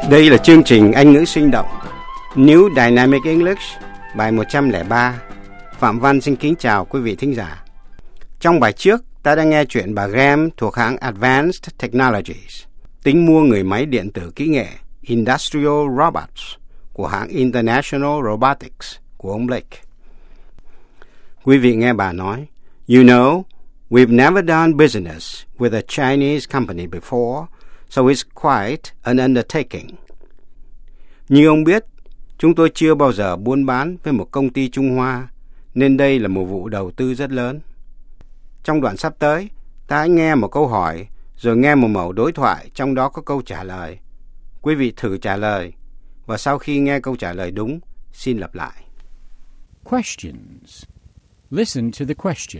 Đây là chương trình Anh ngữ sinh động New Dynamic English bài 103. Phạm Văn xin kính chào quý vị thính giả. Trong bài trước, ta đã nghe chuyện bà Graham thuộc hãng Advanced Technologies tính mua người máy điện tử kỹ nghệ Industrial Robots của hãng International Robotics của ông Blake. Quý vị nghe bà nói, You know, we've never done business with a Chinese company before, so it's quite an undertaking. Như ông biết, chúng tôi chưa bao giờ buôn bán với một công ty Trung Hoa, nên đây là một vụ đầu tư rất lớn. Trong đoạn sắp tới, ta hãy nghe một câu hỏi, rồi nghe một mẫu đối thoại, trong đó có câu trả lời. Quý vị thử trả lời, và sau khi nghe câu trả lời đúng, xin lặp lại. Questions. Listen to the question.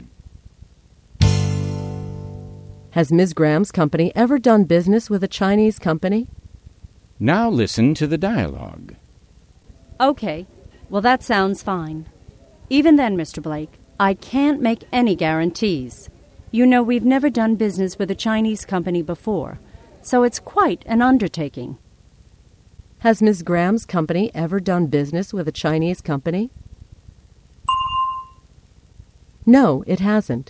Has Ms. Graham's company ever done business with a Chinese company? Now listen to the dialogue. Okay. Well, that sounds fine. Even then, Mr. Blake, I can't make any guarantees. You know, we've never done business with a Chinese company before, so it's quite an undertaking. Has Ms. Graham's company ever done business with a Chinese company? No, it hasn't.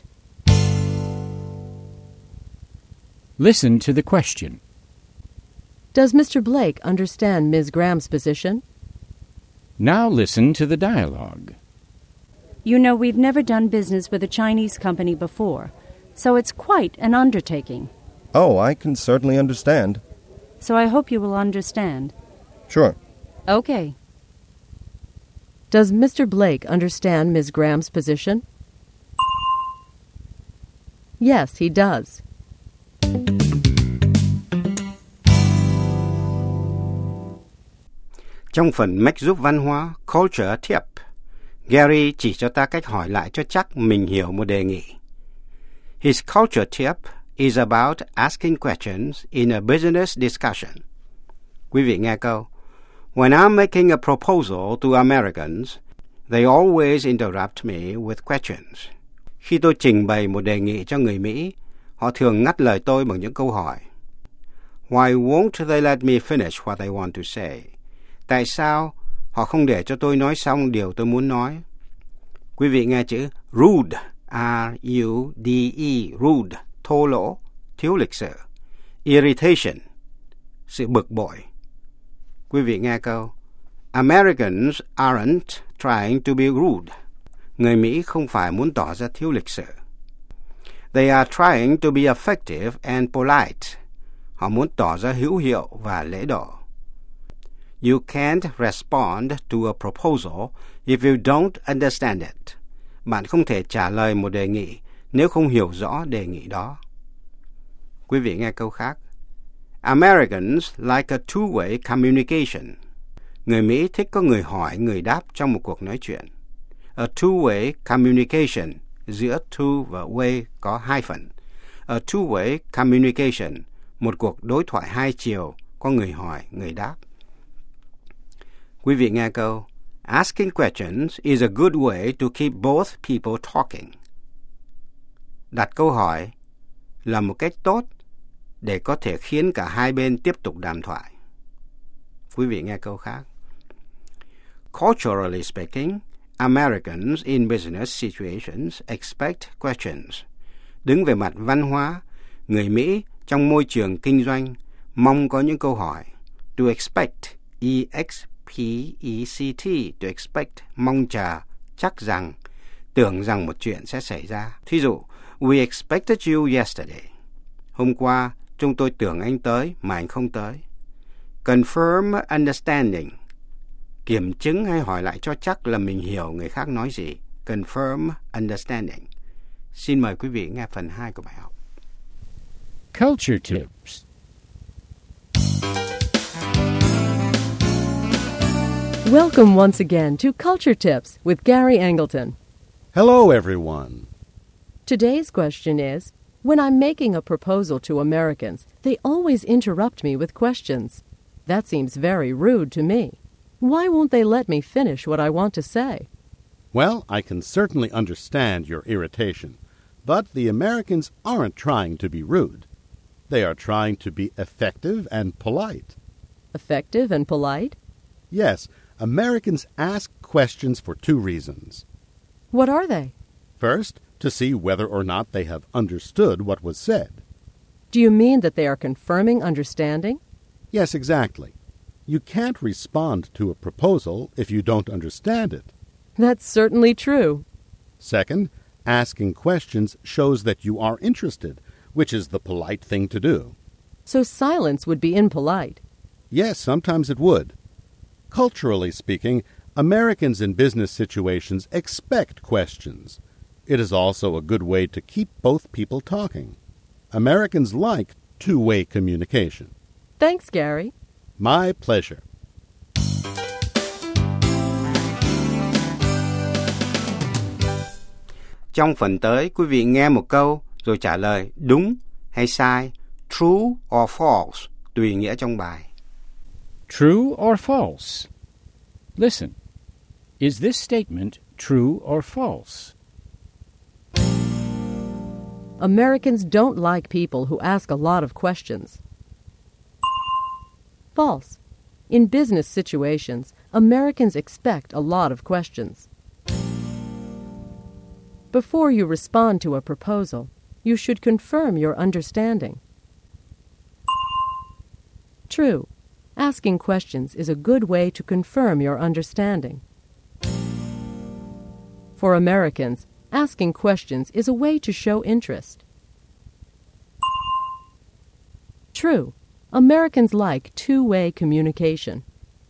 Listen to the question. Does Mr. Blake understand Ms. Graham's position? Now listen to the dialogue. You know, we've never done business with a Chinese company before, so it's quite an undertaking. Oh, I can certainly understand. So I hope you will understand. Sure. Okay. Does Mr. Blake understand Ms. Graham's position? Yes, he does. Trong phần Make giúp văn hóa Culture Tip, Gary chỉ cho ta cách hỏi lại cho chắc mình hiểu một đề nghị. His culture tip is about asking questions in a business discussion. Quý vị nghe câu. When I'm making a proposal to Americans, they always interrupt me with questions. Khi tôi trình bày một đề nghị cho người Mỹ, họ thường ngắt lời tôi bằng những câu hỏi. Why won't they let me finish what I want to say? Tại sao họ không để cho tôi nói xong điều tôi muốn nói? Quý vị nghe chữ rude, R-U-D-E, rude, thô lỗ, thiếu lịch sự. Irritation, sự bực bội. Quý vị nghe câu Americans aren't trying to be rude. Người Mỹ không phải muốn tỏ ra thiếu lịch sự. They are trying to be effective and polite. Họ muốn tỏ ra hữu hiệu và lễ độ. You can't respond to a proposal if you don't understand it. Bạn không thể trả lời một đề nghị nếu không hiểu rõ đề nghị đó. Quý vị nghe câu khác. Americans like a two-way communication. Người Mỹ thích có người hỏi, người đáp trong một cuộc nói chuyện. A two-way communication, giữa to và way có hai phần. A two-way communication, một cuộc đối thoại hai chiều, có người hỏi, người đáp. Quý vị nghe câu Asking questions is a good way to keep both people talking. Đặt câu hỏi là một cách tốt để có thể khiến cả hai bên tiếp tục đàm thoại. Quý vị nghe câu khác. Culturally speaking, Americans in business situations expect questions. Đứng về mặt văn hóa, người Mỹ trong môi trường kinh doanh mong có những câu hỏi. To expect, E-X-P-E-C-T, to expect, mong chờ, chắc rằng, tưởng rằng một chuyện sẽ xảy ra. Thí dụ, we expected you yesterday. Hôm qua, chúng tôi tưởng anh tới mà anh không tới. Confirm understanding, kiểm chứng hay hỏi lại cho chắc là mình hiểu người khác nói gì. Confirm understanding. Xin mời quý vị nghe phần 2 của bài học. Culture tips. Welcome once again to Culture Tips with Gary Angleton. Hello, everyone. Today's question is, when I'm making a proposal to Americans, they always interrupt me with questions. That seems very rude to me. Why won't they let me finish what I want to say? Well, I can certainly understand your irritation, but the Americans aren't trying to be rude. They are trying to be effective and polite. Effective and polite? Yes, Americans ask questions for two reasons. What are they? First, to see whether or not they have understood what was said. Do you mean that they are confirming understanding? Yes, exactly. You can't respond to a proposal if you don't understand it. That's certainly true. Second, asking questions shows that you are interested, which is the polite thing to do. So silence would be impolite. Yes, sometimes it would. Culturally speaking, Americans in business situations expect questions. It is also a good way to keep both people talking. Americans like two-way communication. Thanks, Gary. My pleasure. Trong phần tới, quý vị nghe một câu rồi trả lời đúng hay sai, true or false, tùy nghĩa trong bài. True or false? Listen. Is this statement true or false? Americans don't like people who ask a lot of questions. False. In business situations, Americans expect a lot of questions. Before you respond to a proposal, you should confirm your understanding. True. Asking questions is a good way to confirm your understanding. For Americans, asking questions is a way to show interest. True. Americans like two-way communication.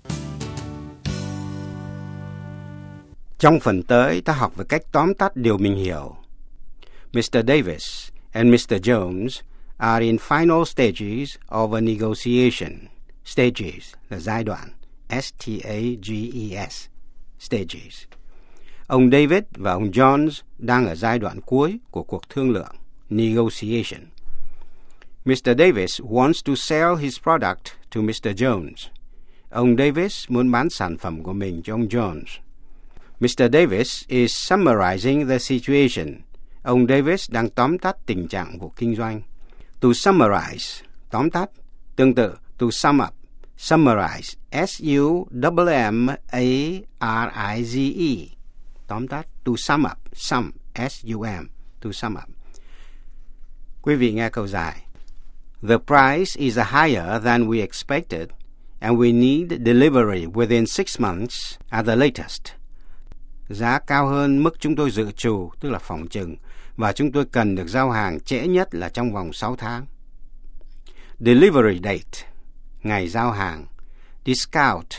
Trong phần tới, ta học về cách tóm tắt điều mình hiểu. Mr. Davis and Mr. Jones are in final stages of a negotiation. Stages là giai đoạn. S-T-A-G-E-S. Stages. Ông David và ông Jones đang ở giai đoạn cuối của cuộc thương lượng. Negotiation. Mr. Davis wants to sell his product to Mr. Jones. Ông Davis muốn bán sản phẩm của mình cho ông Jones. Mr. Davis is summarizing the situation. Ông Davis đang tóm tắt tình trạng của kinh doanh. To summarize, tóm tắt. Tương tự, to sum up, summarize, S-U-M-M-A-R-I-Z-E. Tóm tắt, to sum up, sum, S-U-M, to sum up. Quý vị nghe câu dài. The price is higher than we expected, and we need delivery within 6 months at the latest. Giá cao hơn mức chúng tôi dự trù, tức là phỏng chừng, và chúng tôi cần được giao hàng trễ nhất là trong vòng 6 tháng. Delivery date, ngày giao hàng. Discount,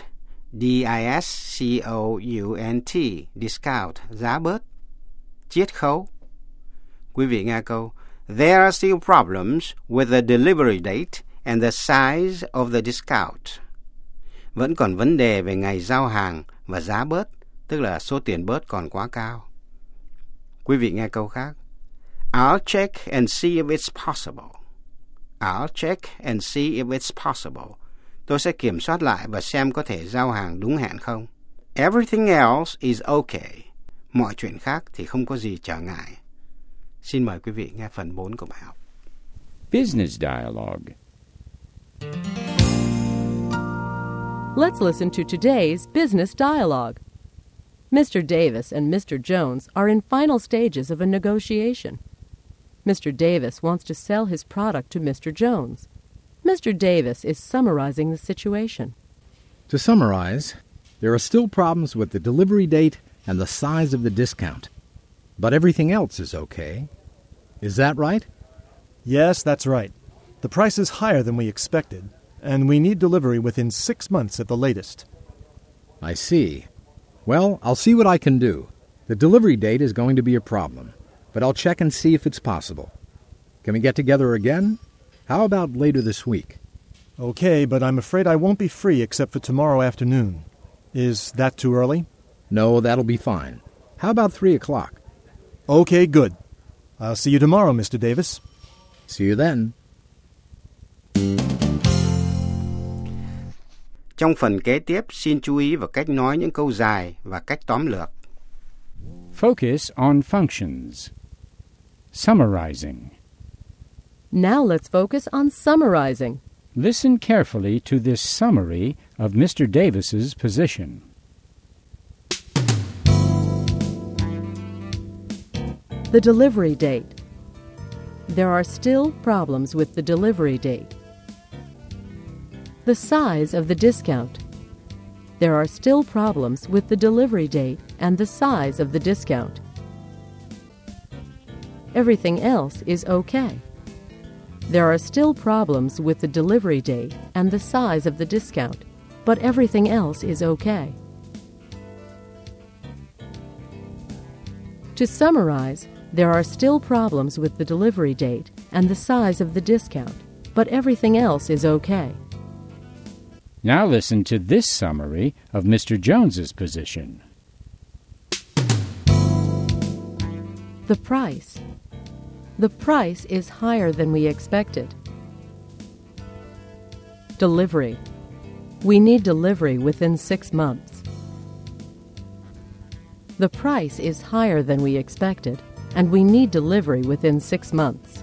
D-I-S-C-O-U-N-T, discount, giá bớt, chiết khấu. Quý vị nghe câu. There are still problems with the delivery date and the size of the discount. Vẫn còn vấn đề về ngày giao hàng và giá bớt, tức là số tiền bớt còn quá cao. Quý vị nghe câu khác. I'll check and see if it's possible. I'll check and see if it's possible. Tôi sẽ kiểm soát lại và xem có thể giao hàng đúng hẹn không. Everything else is okay. Mọi chuyện khác thì không có gì trở ngại. Xin mời quý vị nghe phần 4 của bài học. Business dialogue. Let's listen to today's business dialogue. Mr. Davis and Mr. Jones are in final stages of a negotiation. Mr. Davis wants to sell his product to Mr. Jones. Mr. Davis is summarizing the situation. To summarize, there are still problems with the delivery date and the size of the discount. But everything else is okay. Is that right? Yes, that's right. The price is higher than we expected, and we need delivery within 6 months at the latest. I see. Well, I'll see what I can do. The delivery date is going to be a problem, but I'll check and see if it's possible. Can we get together again? How about later this week? Okay, but I'm afraid I won't be free except for tomorrow afternoon. Is that too early? No, that'll be fine. How about 3 o'clock? Okay, good. I'll see you tomorrow, Mr. Davis. See you then. Trong phần kế tiếp, xin chú ý vào cách nói những câu dài và cách tóm lược. Focus on functions. Summarizing. Now let's focus on summarizing. Listen carefully to this summary of Mr. Davis's position. The delivery date. There are still problems with the delivery date. The size of the discount. There are still problems with the delivery date and the size of the discount. Everything else is okay. There are still problems with the delivery date and the size of the discount, but everything else is okay. To summarize, there are still problems with the delivery date and the size of the discount, but everything else is okay. Now listen to this summary of Mr. Jones's position. The price. The price is higher than we expected. Delivery. We need delivery within 6 months. The price is higher than we expected, and we need delivery within 6 months.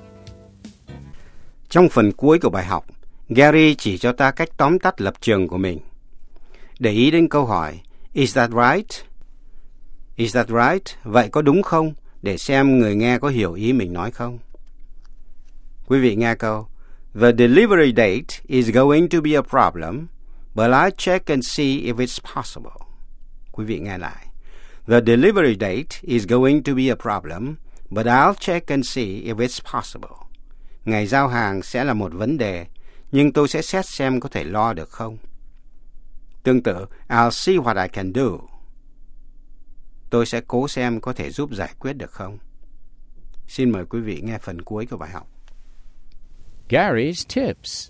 Trong phần cuối của bài học, Gary chỉ cho ta cách tóm tắt lập trường của mình. Để ý đến câu hỏi Is that right? Is that right? Vậy có đúng không? Để xem người nghe có hiểu ý mình nói không. Quý vị nghe câu The delivery date is going to be a problem, but I'll check and see if it's possible. Quý vị nghe lại. The delivery date is going to be a problem, but I'll check and see if it's possible. Ngày giao hàng sẽ là một vấn đề, nhưng tôi sẽ xét xem có thể lo được không. Tương tự, I'll see what I can do. Tôi sẽ cố xem có thể giúp giải quyết được không. Xin mời quý vị nghe phần cuối của bài học. Gary's tips.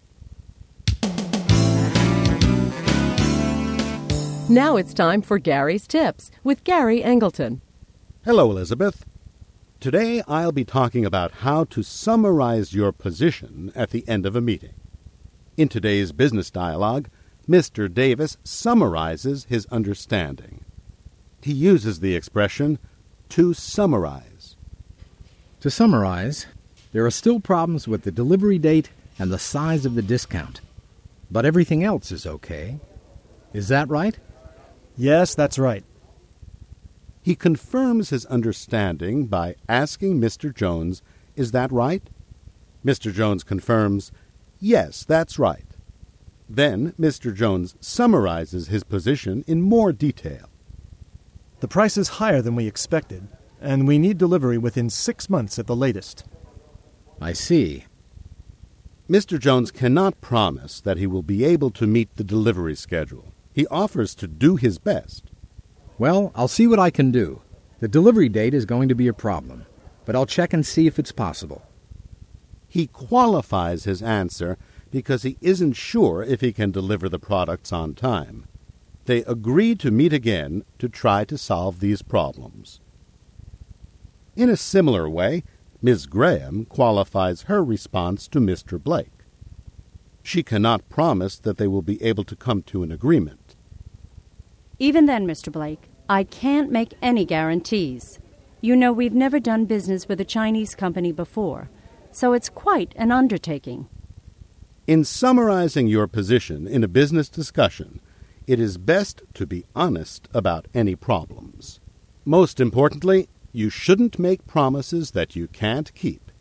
Now it's time for Gary's Tips with Gary Angleton. Hello, Elizabeth. Today I'll be talking about how to summarize your position at the end of a meeting. In today's business dialogue, Mr. Davis summarizes his understanding. He uses the expression, to summarize. To summarize, there are still problems with the delivery date and the size of the discount. But everything else is okay. Is that right? Yes, that's right. He confirms his understanding by asking Mr. Jones, Is that right? Mr. Jones confirms, Yes, that's right. Then Mr. Jones summarizes his position in more detail. The price is higher than we expected, and we need delivery within 6 months at the latest. I see. Mr. Jones cannot promise that he will be able to meet the delivery schedule. He offers to do his best. Well, I'll see what I can do. The delivery date is going to be a problem, but I'll check and see if it's possible. He qualifies his answer because he isn't sure if he can deliver the products on time. They agree to meet again to try to solve these problems. In a similar way, Ms. Graham qualifies her response to Mr. Blake. She cannot promise that they will be able to come to an agreement. Even then, Mr. Blake, I can't make any guarantees. You know, we've never done business with a Chinese company before, so it's quite an undertaking. In summarizing your position in a business discussion, it is best to be honest about any problems. Most importantly, you shouldn't make promises that you can't keep.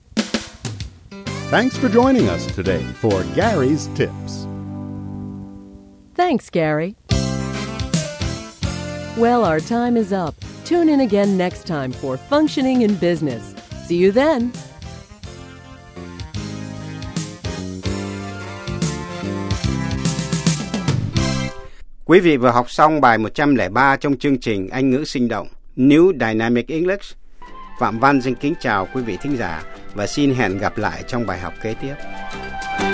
Thanks for joining us today for Gary's Tips. Thanks, Gary. Well, our time is up. Tune in again next time for Functioning in Business. See you then. Quý vị vừa học xong bài 103 trong chương trình Anh ngữ sinh động New Dynamic English. Phạm Văn xin kính chào quý vị thính giả và xin hẹn gặp lại trong bài học kế tiếp.